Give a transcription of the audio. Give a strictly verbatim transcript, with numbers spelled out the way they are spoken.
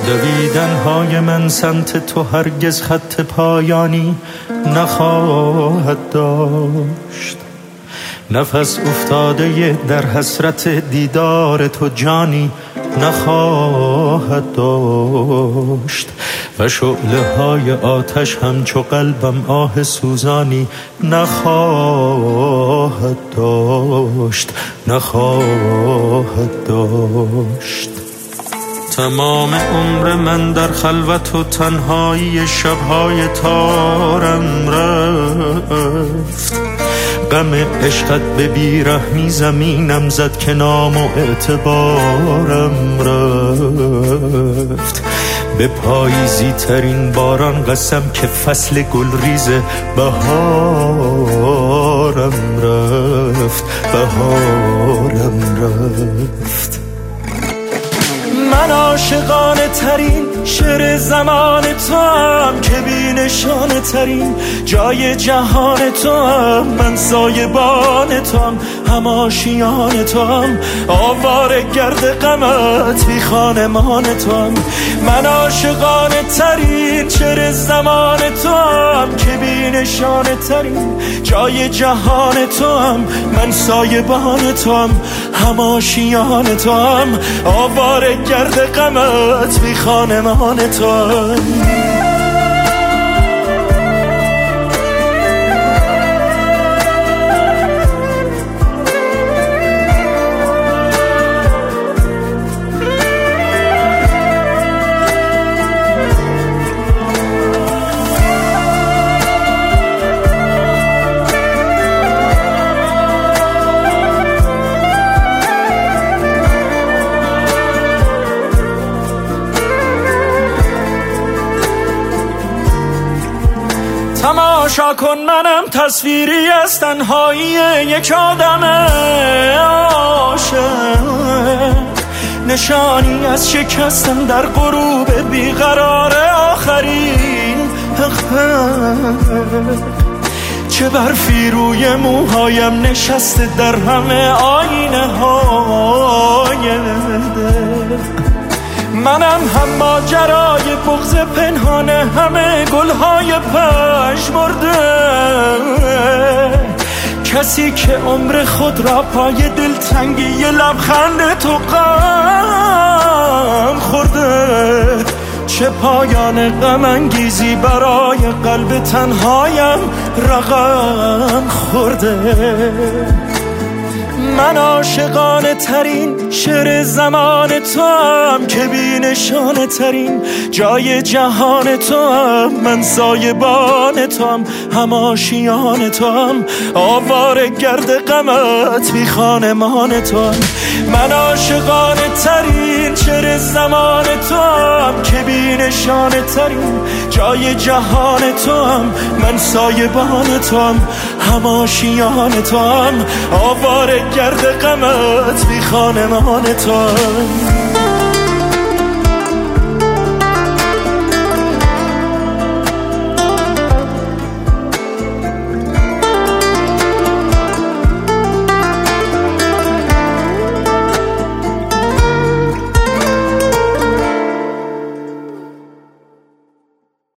دویدن های من سمت تو هرگز خط پایانی نخواهد داشت. نفس افتاده در حسرت دیدار تو جانی نخواهد داشت. و شعله های آتش همچو قلبم آه سوزانی نخواهد داشت نخواهد داشت. تمام عمر من در خلوت و تنهایی شبهای تارم رفت. غم عشقت به بیرحمی زمینم زد که نام و اعتبارم رفت. به پاییزی ترین باران قسم که فصل گلریز بهارم رفت بهارم رفت. من عاشقانه ترین شعر زمان تو هم که بی نشانه ترین جای جهان تو هم. من سایبان تو هم هم آشیان تو هم آواره گرد غمت بی خانمان تو هم. من عاشقانه ترین شعر زمان تو هم که بی نشانه ترین جای جهان تو هم. من سایبان تو هم هم آشیان تو هم آواره گرد غمت بی خانمان تو هم. تماشا کن منم تصویری از تنهایی یک آدم عاشق. نشانی از شکستن در غروب بیقرار آخرین حقیقت. چه برفی روی موهایم نشسته در همه آینه های دل. منم هم ماجرای بغض پنهان همه گلهای پژمرده. کسی که عمر خود را پای دلتنگی لبخند تو غم خورده. چه پایان غم انگیزی برای قلب تنهایم رقم خورده. من عاشقانه ترین شعر زمان تو هم که بی نشانه ترین جای جهان تو هم. من سایبان تو هم هم آشیان تو هم آواره گرد غمت بی خانمان تو هم. من عاشقانه ترین شعر زمان تو هم که بی نشانه ترین جای جهان تو هم. من سایبان تو هم هم آشیان تو هم آواره گرد غمت بی خانمان تو هم.